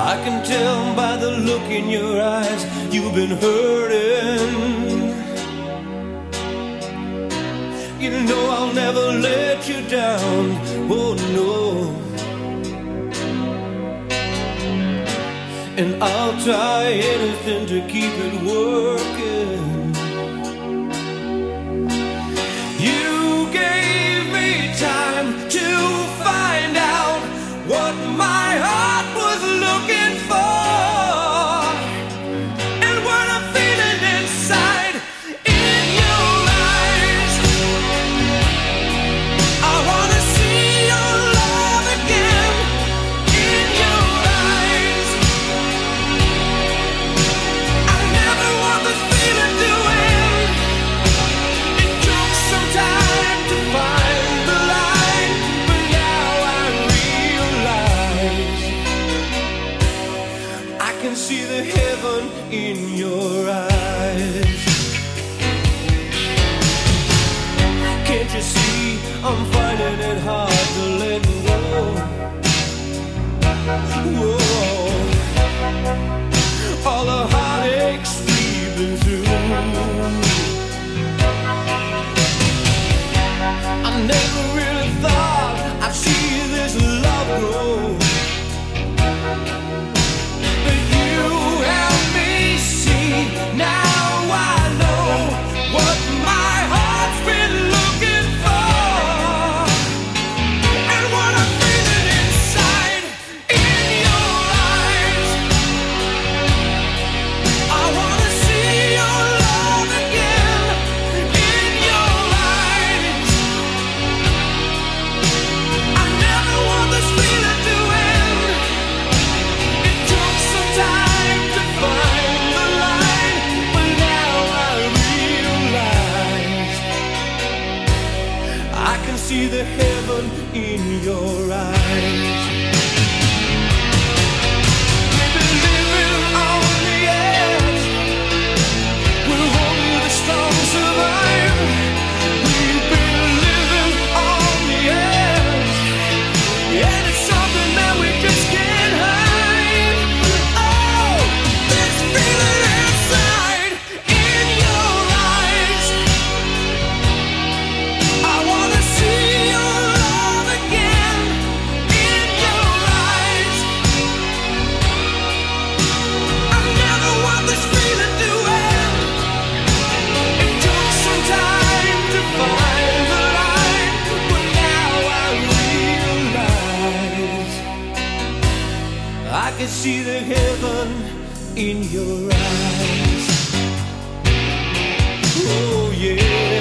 I can tell by the look in your eyes you've been hurting. You know I'll never let you down, oh no. And I'll try anything to keep it working. You gave me time to find out what my heart was looking for. And what I'm feeling inside in your eyes, I wanna see your love again in your eyes. I never want this feeling to end. It took some time to find the line, but now I realize I can see the heaven in your eyes. Can't you see I'm finding it hard to let go? Whoa. All the heartaches we've been through, I never really thought I'd see this love grow. But you help me see, now I know what my heart's been looking for. And what I'm feeling inside in your eyes, I wanna see your love again in your eyes. I never want this feeling to end. It took some time to find the line, but now I realize I can see the heaven in your eyes. We've been living on the edge, we're only the strong survive. We've been living on the edge, and it's something that we just can't hide. Oh, this feeling inside in your eyes, I wanna see your love again in your eyes. I never want this feeling to end. It took some time to find the line, but now I realize I can see the heaven in your eyes. Oh yeah.